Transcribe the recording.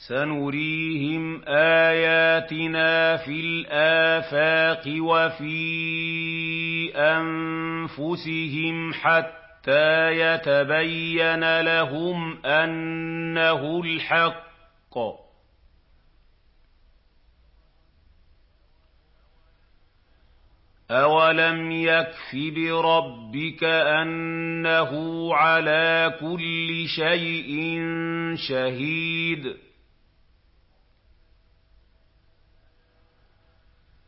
سَنُرِيهِمْ آيَاتِنَا فِي الْآفَاقِ وَفِي أَنفُسِهِمْ حَتَّىٰ يَتَبَيَّنَ لَهُمْ أَنَّهُ الْحَقُّ ۗ أَوَلَمْ يَكْفِ بِرَبِّكَ أَنَّهُ عَلَىٰ كُلِّ شَيْءٍ شَهِيدٌ